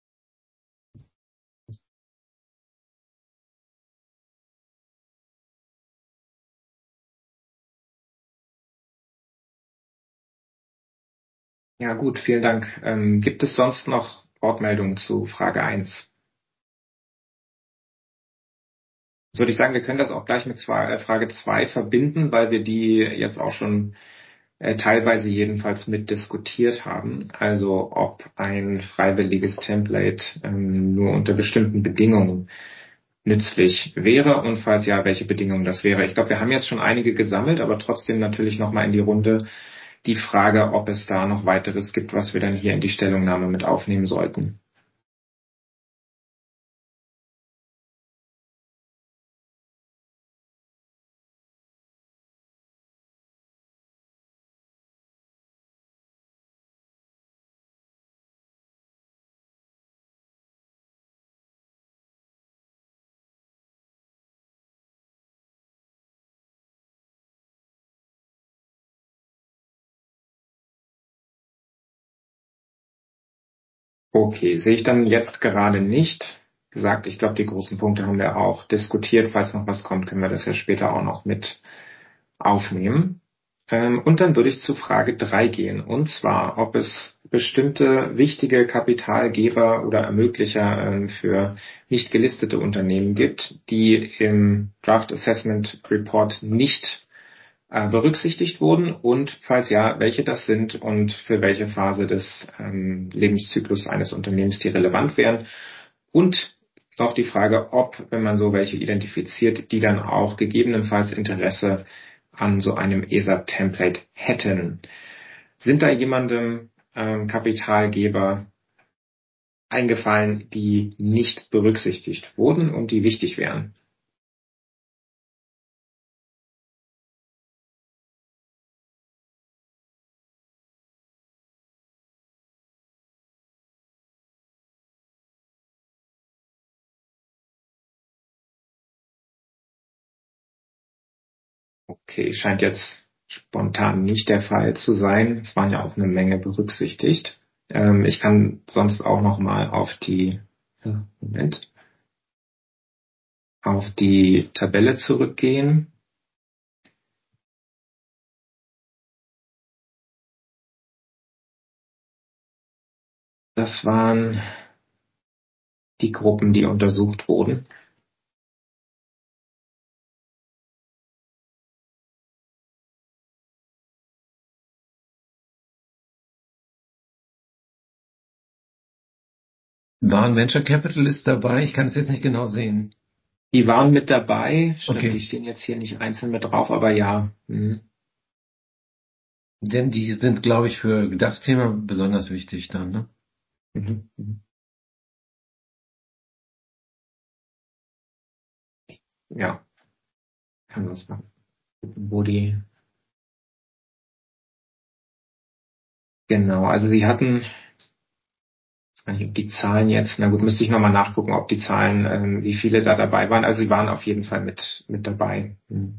Ja gut, vielen Dank. Ähm, gibt es sonst noch Wortmeldungen zu Frage eins? Jetzt würde ich sagen, wir können das auch gleich mit zwei, äh, Frage zwei verbinden, weil wir die jetzt auch schon äh, teilweise jedenfalls mitdiskutiert haben. Also ob ein freiwilliges Template ähm, nur unter bestimmten Bedingungen nützlich wäre und falls ja, welche Bedingungen das wäre. Ich glaube, wir haben jetzt schon einige gesammelt, aber trotzdem natürlich nochmal in die Runde die Frage, ob es da noch weiteres gibt, was wir dann hier in die Stellungnahme mit aufnehmen sollten. Okay, sehe ich dann jetzt gerade nicht. Wie gesagt, ich glaube, die großen Punkte haben wir auch diskutiert. Falls noch was kommt, können wir das ja später auch noch mit aufnehmen. Ähm, und dann würde ich zu Frage drei gehen. Und zwar, ob es bestimmte wichtige Kapitalgeber oder Ermöglicher ähm, für nicht gelistete Unternehmen gibt, die im Draft Assessment Report nicht äh, berücksichtigt wurden und falls ja, welche das sind und für welche Phase des ähm, Lebenszyklus eines Unternehmens die relevant wären. Und noch die Frage, ob, wenn man so welche identifiziert, die dann auch gegebenenfalls Interesse an so einem E S A P-Template hätten. Sind da jemandem ähm, Kapitalgeber eingefallen, die nicht berücksichtigt wurden und die wichtig wären? Okay, scheint jetzt spontan nicht der Fall zu sein. Es waren ja auch eine Menge berücksichtigt. Ähm, ich kann sonst auch noch mal auf die ja, Moment auf die Tabelle zurückgehen. Das waren die Gruppen, die untersucht wurden. Waren Venture Capitalists dabei? Ich kann es jetzt nicht genau sehen. Die waren mit dabei. Stimmt, Okay. Die stehen jetzt hier nicht einzeln mit drauf, aber ja. Mhm. Denn die sind, glaube ich, für das Thema besonders wichtig dann, ne? Mhm. Mhm. Ja, kann man das machen. Wo die, genau, also sie hatten, ich weiß nicht, ob die Zahlen jetzt, na gut, müsste ich nochmal nachgucken, ob die Zahlen, ähm, wie viele da dabei waren. Also sie waren auf jeden Fall mit, mit dabei. Mhm.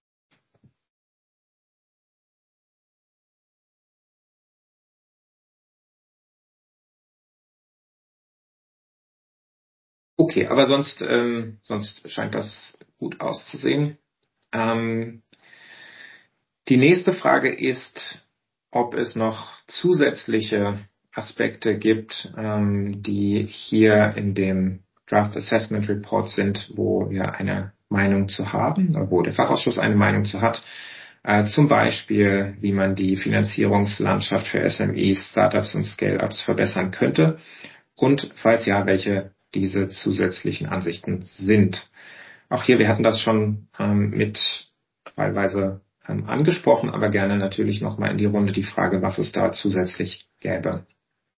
Okay, aber sonst, ähm, sonst scheint das gut auszusehen. Ähm, die nächste Frage ist, ob es noch zusätzliche Aspekte gibt, ähm, die hier in dem Draft Assessment Report sind, wo wir eine Meinung zu haben, wo der Fachausschuss eine Meinung zu hat. Äh, zum Beispiel, wie man die Finanzierungslandschaft für S M Es, Startups und Scale-Ups verbessern könnte. Und falls ja, welche diese zusätzlichen Ansichten sind. Auch hier, wir hatten das schon ähm, mit teilweise ähm, angesprochen, aber gerne natürlich nochmal in die Runde die Frage, was es da zusätzlich gäbe.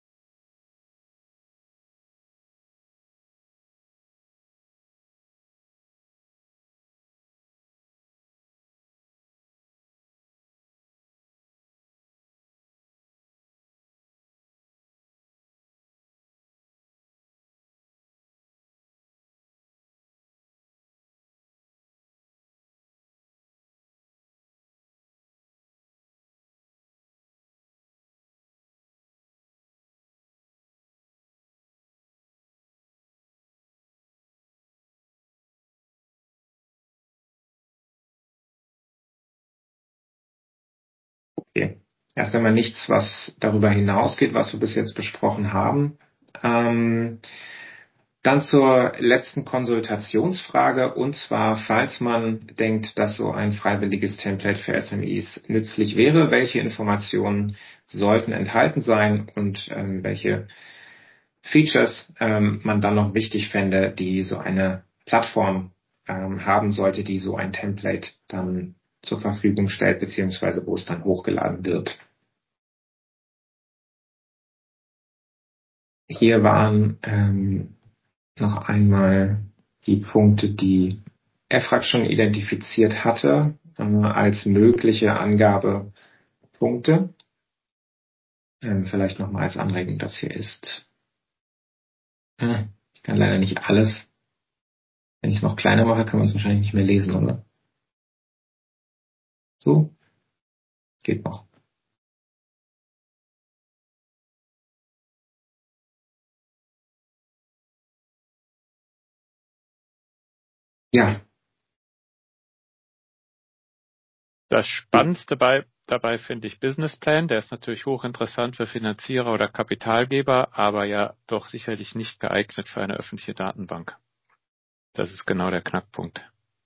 Okay. Erst einmal nichts, was darüber hinausgeht, was wir bis jetzt besprochen haben. Ähm, Dann zur letzten Konsultationsfrage, und zwar, falls man denkt, dass so ein freiwilliges Template für S M Es nützlich wäre, welche Informationen sollten enthalten sein und ähm, welche Features ähm, man dann noch wichtig fände, die so eine Plattform ähm, haben sollte, die so ein Template dann zur Verfügung stellt, beziehungsweise wo es dann hochgeladen wird. Hier waren ähm, noch einmal die Punkte, die EFRAG schon identifiziert hatte, äh, als mögliche Angabepunkte. Ähm, vielleicht nochmal als Anregung, das hier ist. Äh, ich kann leider nicht alles. Wenn ich es noch kleiner mache, kann man es wahrscheinlich nicht mehr lesen, oder? So, geht noch. Ja. Das Spannendste bei, dabei finde ich Businessplan. Der ist natürlich hochinteressant für Finanzierer oder Kapitalgeber, aber ja doch sicherlich nicht geeignet für eine öffentliche Datenbank. Das ist genau der Knackpunkt.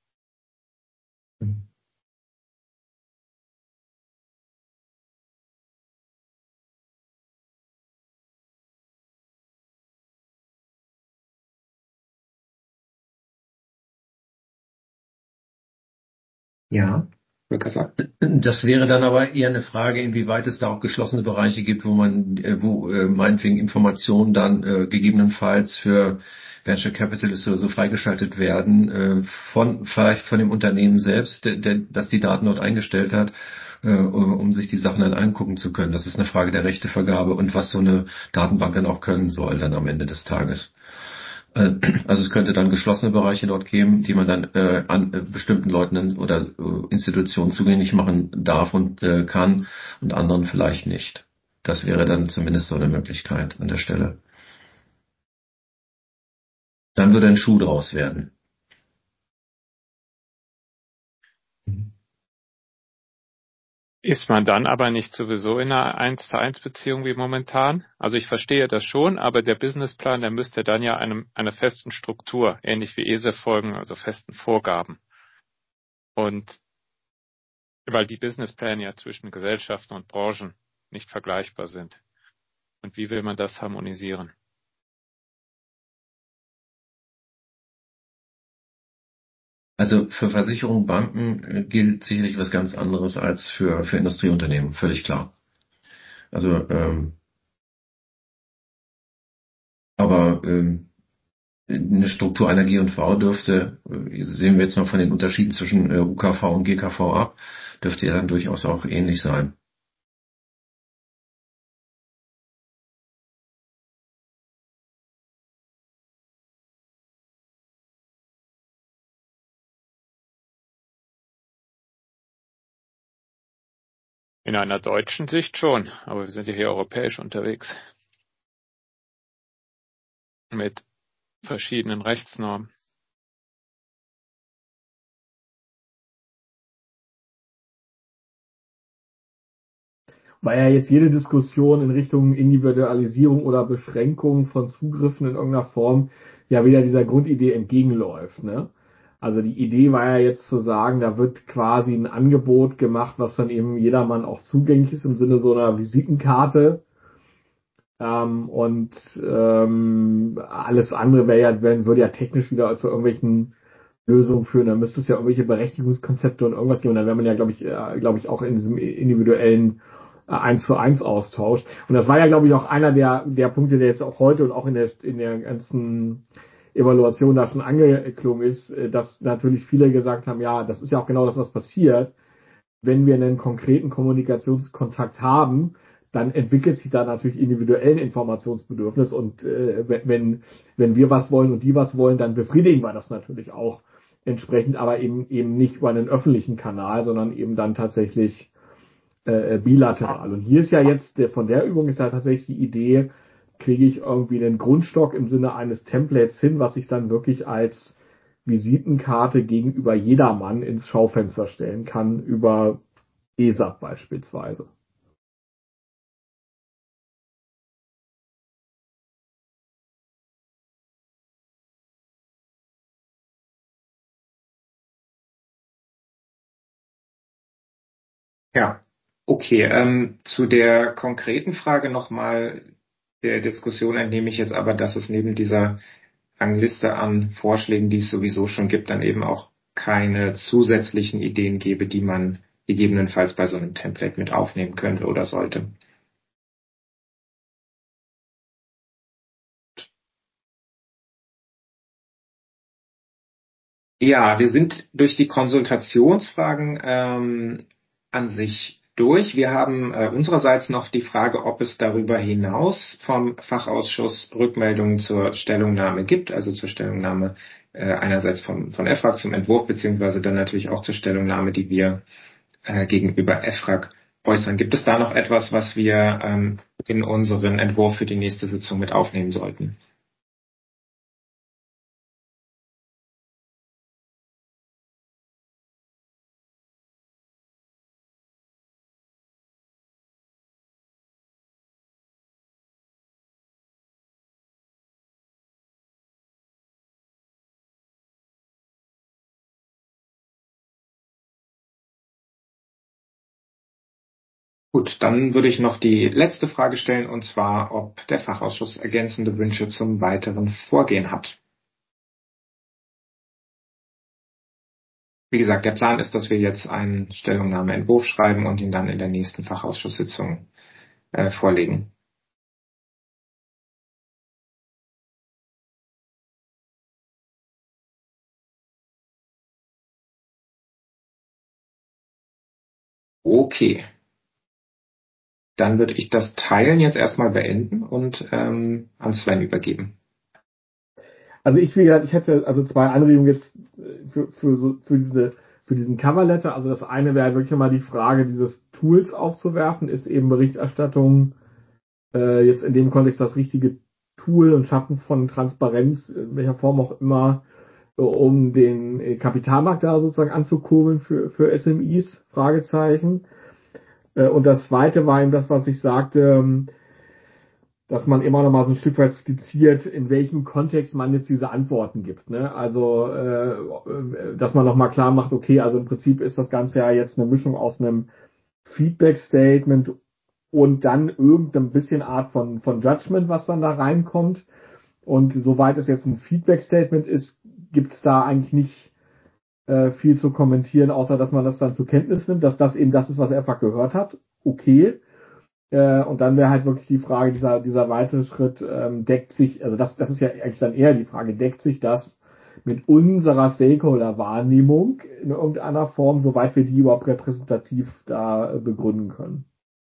Ja, Rücker sagt. Das wäre dann aber eher eine Frage, inwieweit es da auch geschlossene Bereiche gibt, wo man, äh, wo äh, meinetwegen Informationen dann äh, gegebenenfalls für Venture Capitalists oder so freigeschaltet werden, äh, von vielleicht von dem Unternehmen selbst, der, der, das die Daten dort eingestellt hat, äh, um sich die Sachen dann angucken zu können. Das ist eine Frage der Rechtevergabe und was so eine Datenbank dann auch können soll dann am Ende des Tages. Also es könnte dann geschlossene Bereiche dort geben, die man dann äh, an äh, bestimmten Leuten oder äh, Institutionen zugänglich machen darf und äh, kann und anderen vielleicht nicht. Das wäre dann zumindest so eine Möglichkeit an der Stelle. Dann würde ein Schuh draus werden. Ist man dann aber nicht sowieso in einer eins zu eins Beziehung wie momentan? Also ich verstehe das schon, aber der Businessplan, der müsste dann ja einem, einer festen Struktur, ähnlich wie E S E F folgen, also festen Vorgaben. Und weil die Businesspläne ja zwischen Gesellschaften und Branchen nicht vergleichbar sind. Und wie will man das harmonisieren? Also für Versicherungen, Banken äh, gilt sicherlich was ganz anderes als für, für Industrieunternehmen, völlig klar. Also, ähm, aber ähm, eine Struktur einer G und V dürfte, äh, sehen wir jetzt noch von den Unterschieden zwischen äh, U K V und G K V ab, dürfte ja dann durchaus auch ähnlich sein. In einer deutschen Sicht schon, aber wir sind ja hier europäisch unterwegs. Mit verschiedenen Rechtsnormen. Weil ja jetzt jede Diskussion in Richtung Individualisierung oder Beschränkung von Zugriffen in irgendeiner Form ja wieder dieser Grundidee entgegenläuft, ne? Also die Idee war ja jetzt zu sagen, da wird quasi ein Angebot gemacht, was dann eben jedermann auch zugänglich ist im Sinne so einer Visitenkarte. Ähm, und ähm, alles andere wäre ja, wenn, würde ja technisch wieder zu irgendwelchen Lösungen führen. Dann müsste es ja irgendwelche Berechtigungskonzepte und irgendwas geben. Und dann wäre man ja, glaube ich, äh, glaube ich, auch in diesem individuellen äh, eins zu eins Austausch. Und das war ja, glaube ich, auch einer der, der Punkte, der jetzt auch heute und auch in der, in der ganzen Evaluation da schon angeklungen ist, äh, dass natürlich viele gesagt haben, ja, das ist ja auch genau das, was passiert. Wenn wir einen konkreten Kommunikationskontakt haben, dann entwickelt sich da natürlich individuell ein Informationsbedürfnis und äh, wenn, wenn wir was wollen und die was wollen, dann befriedigen wir das natürlich auch entsprechend, aber eben eben nicht über einen öffentlichen Kanal, sondern eben dann tatsächlich äh, bilateral. Und hier ist ja jetzt, der, von der Übung ist ja tatsächlich die Idee, kriege ich irgendwie einen Grundstock im Sinne eines Templates hin, was ich dann wirklich als Visitenkarte gegenüber jedermann ins Schaufenster stellen kann, über E S A P beispielsweise. Ja, okay. Ähm, zu der konkreten Frage nochmal der Diskussion entnehme ich jetzt aber, dass es neben dieser Rangliste an Vorschlägen, die es sowieso schon gibt, dann eben auch keine zusätzlichen Ideen gäbe, die man gegebenenfalls bei so einem Template mit aufnehmen könnte oder sollte. Ja, wir sind durch die Konsultationsfragen ähm, an sich durch. Wir haben äh, unsererseits noch die Frage, ob es darüber hinaus vom Fachausschuss Rückmeldungen zur Stellungnahme gibt, also zur Stellungnahme äh, einerseits vom, von E F R A G zum Entwurf, beziehungsweise dann natürlich auch zur Stellungnahme, die wir äh, gegenüber E F R A G äußern. Gibt es da noch etwas, was wir ähm, in unseren Entwurf für die nächste Sitzung mit aufnehmen sollten? Gut, dann würde ich noch die letzte Frage stellen, und zwar, ob der Fachausschuss ergänzende Wünsche zum weiteren Vorgehen hat. Wie gesagt, der Plan ist, dass wir jetzt einen Stellungnahmeentwurf schreiben und ihn dann in der nächsten Fachausschusssitzung äh, vorlegen. Okay, dann würde ich das Teilen jetzt erstmal beenden und ähm, an Sven übergeben. Also ich, wie gesagt, ich hätte also zwei Anregungen jetzt für, für, so, für diese für diesen Coverletter. Also das eine wäre wirklich mal die Frage, dieses Tools aufzuwerfen. Ist eben Berichterstattung äh, jetzt in dem Kontext das richtige Tool und Schaffen von Transparenz, in welcher Form auch immer, um den Kapitalmarkt da sozusagen anzukurbeln für, für S M Is? Fragezeichen. Und das zweite war eben das, was ich sagte, dass man immer noch mal so ein Stück weit skizziert, in welchem Kontext man jetzt diese Antworten gibt. Ne? Also, äh, dass man noch mal klar macht, okay, also im Prinzip ist das Ganze ja jetzt eine Mischung aus einem Feedback-Statement und dann irgendein bisschen Art von, von Judgment, was dann da reinkommt. Und soweit es jetzt ein Feedback-Statement ist, gibt es da eigentlich nicht äh, viel zu kommentieren, außer dass man das dann zur Kenntnis nimmt, dass das eben das ist, was EFRAG gehört hat. Okay. Äh, und dann wäre halt wirklich die Frage, dieser, dieser weitere Schritt, ähm, deckt sich, also das, das ist ja eigentlich dann eher die Frage, deckt sich das mit unserer Stakeholder-Wahrnehmung in irgendeiner Form, soweit wir die überhaupt repräsentativ da äh, begründen können.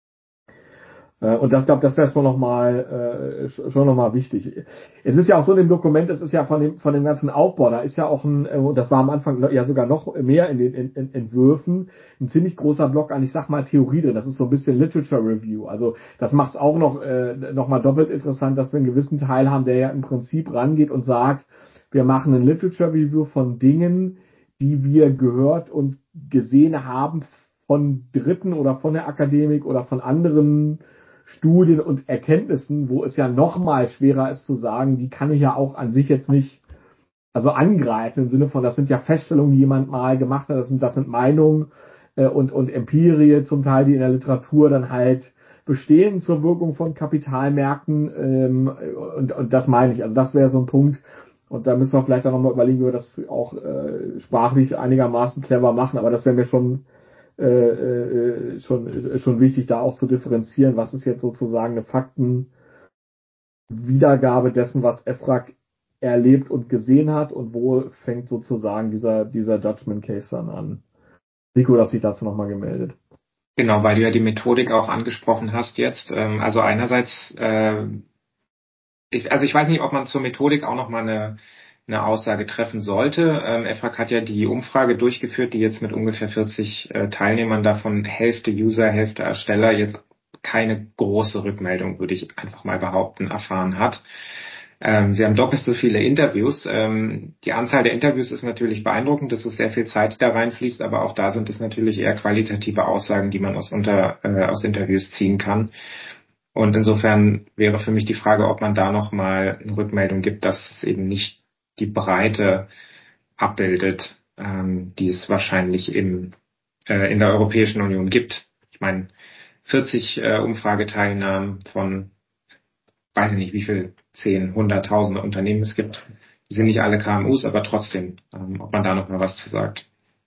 Äh, und das, glaube das wäre schon nochmal, äh, schon nochmal wichtig. Es ist ja auch so in dem Dokument, es ist ja von dem, von dem ganzen Aufbau, da ist ja auch ein, äh, das war am Anfang ja sogar noch mehr in den in, in Entwürfen, ein ziemlich großer Block an, ich sag mal, Theorie drin. Das ist so ein bisschen Literature Review. Also, das macht es auch noch, äh, noch mal doppelt interessant, dass wir einen gewissen Teil haben, der ja im Prinzip rangeht und sagt, wir machen ein Literature Review von Dingen, die wir gehört und gesehen haben von Dritten oder von der Akademik oder von anderen Studien und Erkenntnissen, wo es ja noch mal schwerer ist zu sagen, die kann ich ja auch an sich jetzt nicht also angreifen im Sinne von, das sind ja Feststellungen, die jemand mal gemacht hat, das sind, das sind Meinungen äh, und, und Empirie zum Teil, die in der Literatur dann halt bestehen zur Wirkung von Kapitalmärkten ähm, und, und das meine ich. Also das wäre so ein Punkt und da müssen wir vielleicht auch nochmal überlegen, wie wir das auch äh, sprachlich einigermaßen clever machen, aber das wäre mir schon Äh, äh, schon schon wichtig, da auch zu differenzieren, was ist jetzt sozusagen eine Faktenwiedergabe dessen, was EFRAG erlebt und gesehen hat und wo fängt sozusagen dieser dieser Judgment Case dann an. Nico, dass sich dazu nochmal gemeldet. Genau, weil du ja die Methodik auch angesprochen hast jetzt. Ähm, also einerseits, äh, ich, also ich weiß nicht, ob man zur Methodik auch nochmal eine eine Aussage treffen sollte. Ähm, EFRAG hat ja die Umfrage durchgeführt, die jetzt mit ungefähr vierzig äh, Teilnehmern, davon Hälfte User, Hälfte Ersteller, jetzt keine große Rückmeldung, würde ich einfach mal behaupten, erfahren hat. Ähm, sie haben doppelt so viele Interviews. Ähm, die Anzahl der Interviews ist natürlich beeindruckend, dass es sehr viel Zeit da reinfließt, aber auch da sind es natürlich eher qualitative Aussagen, die man aus, unter, äh, aus Interviews ziehen kann. Und insofern wäre für mich die Frage, ob man da nochmal eine Rückmeldung gibt, dass es eben nicht die Breite abbildet, ähm, die es wahrscheinlich im, äh, in der Europäischen Union gibt. Ich meine, vierzig äh, Umfrageteilnahmen von, weiß ich nicht, wie viel, zehn, hunderttausende Unternehmen es gibt. Die sind nicht alle K M Us, aber trotzdem, ähm, ob man da noch mal was zu sagt.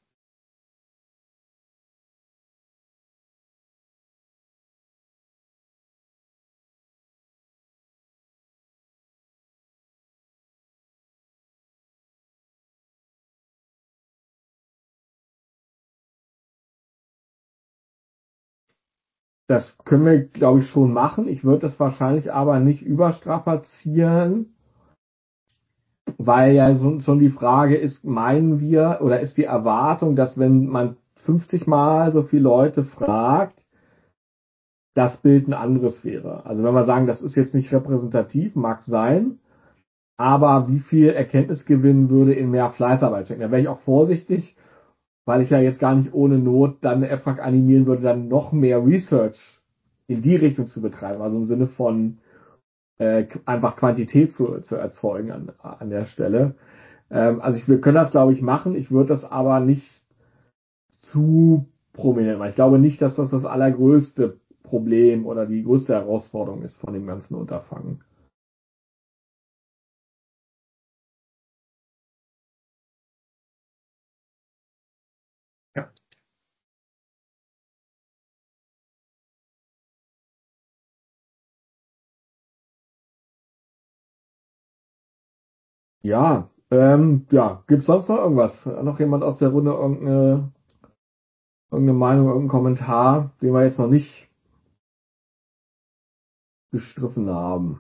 Das können wir, glaube ich, schon machen. Ich würde das wahrscheinlich aber nicht überstrapazieren, weil ja so, schon die Frage ist, meinen wir oder ist die Erwartung, dass wenn man fünfzig Mal so viele Leute fragt, das Bild ein anderes wäre. Also wenn wir sagen, das ist jetzt nicht repräsentativ, mag sein, aber wie viel Erkenntnisgewinn würde in mehr Fleißarbeit stecken? Da wäre ich auch vorsichtig, weil ich ja jetzt gar nicht ohne Not dann EFRAG animieren würde, dann noch mehr Research in die Richtung zu betreiben, also im Sinne von äh, einfach Quantität zu, zu erzeugen an, an der Stelle. Ähm, also ich, wir können das, glaube ich, machen. Ich würde das aber nicht zu prominent machen. Ich glaube nicht, dass das das allergrößte Problem oder die größte Herausforderung ist von dem ganzen Unterfangen. Ja. Ja, ähm, ja, gibt's sonst noch irgendwas? Noch jemand aus der Runde irgendeine, irgendeine Meinung, irgendeinen Kommentar, den wir jetzt noch nicht gestriffen haben?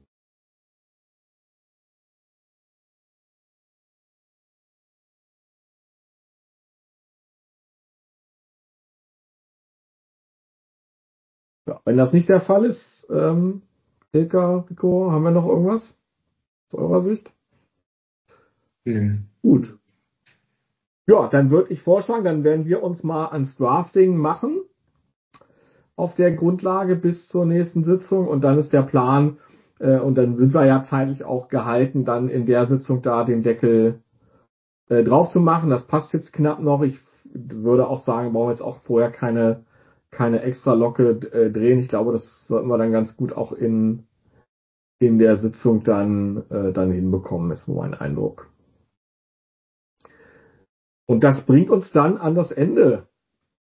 Ja, wenn das nicht der Fall ist, ähm, Ilka, Rico, haben wir noch irgendwas aus eurer Sicht? Mhm. Gut. Ja, dann würde ich vorschlagen, dann werden wir uns mal ans Drafting machen auf der Grundlage bis zur nächsten Sitzung und dann ist der Plan, äh, und dann sind wir ja zeitlich auch gehalten, dann in der Sitzung da den Deckel äh, drauf zu machen. Das passt jetzt knapp noch. Ich würde auch sagen, brauchen wir jetzt auch vorher keine, keine extra Locke äh, drehen. Ich glaube, das sollten wir dann ganz gut auch in, in der Sitzung dann, äh, dann hinbekommen, ist so mein Eindruck. Und das bringt uns dann an das Ende